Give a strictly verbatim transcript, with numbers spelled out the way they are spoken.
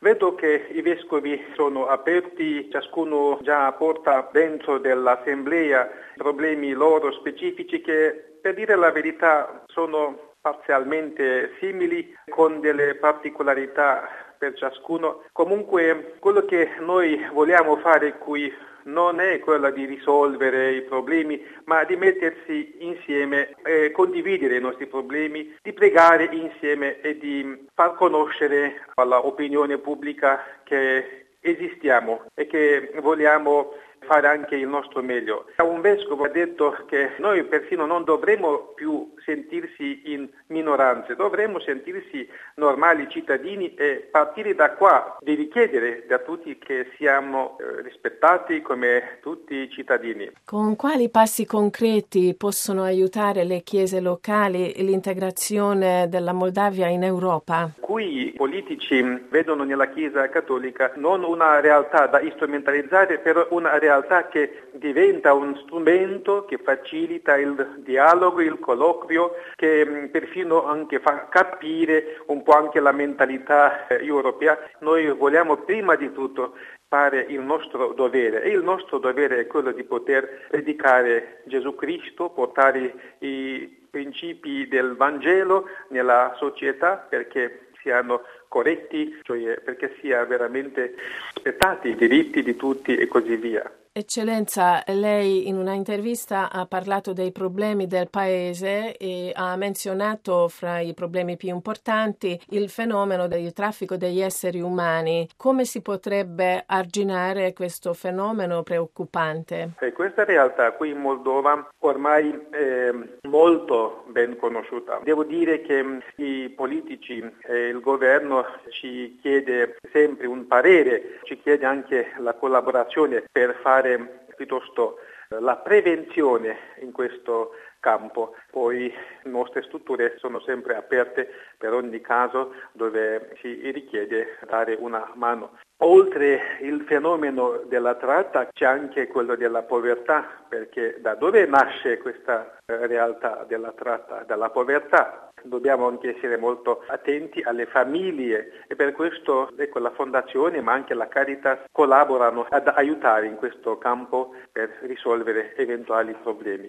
Vedo che i vescovi sono aperti, ciascuno già porta dentro dell'assemblea problemi loro specifici che, per dire la verità, sono parzialmente simili con delle particolarità per ciascuno. Comunque quello che noi vogliamo fare qui non è quella di risolvere i problemi, ma di mettersi insieme e condividere i nostri problemi, di pregare insieme e di far conoscere all'opinione pubblica che esistiamo e che vogliamo fare anche il nostro meglio. Un vescovo ha detto che noi persino non dovremmo più sentirsi in minoranze, dovremmo sentirsi normali cittadini e partire da qua di richiedere da tutti che siamo eh, rispettati come tutti i cittadini. Con quali passi concreti possono aiutare le chiese locali l'integrazione della Moldavia in Europa? Qui i politici vedono nella Chiesa cattolica non una realtà da strumentalizzare, però una realtà che diventa un strumento che facilita il dialogo, il colloquio, che perfino anche fa capire un po' anche la mentalità europea. Noi vogliamo prima di tutto fare il nostro dovere e il nostro dovere è quello di poter predicare Gesù Cristo, portare i principi del Vangelo nella società perché siano corretti, cioè perché sia veramente rispettati i diritti di tutti e così via. Eccellenza, lei in una intervista ha parlato dei problemi del paese e ha menzionato fra i problemi più importanti il fenomeno del traffico degli esseri umani. Come si potrebbe arginare questo fenomeno preoccupante? E questa realtà qui in Moldova ormai è molto ben conosciuta. Devo dire che i politici e il governo ci chiede sempre un parere, ci chiede anche la collaborazione per fare piuttosto la prevenzione in questo campo. Poi le nostre strutture sono sempre aperte per ogni caso dove si richiede dare una mano. Oltre il fenomeno della tratta c'è anche quello della povertà, perché da dove nasce questa realtà della tratta? Dalla povertà. Dobbiamo anche essere molto attenti alle famiglie e per questo ecco, la Fondazione ma anche la Caritas collaborano ad aiutare in questo campo per risolvere eventuali problemi.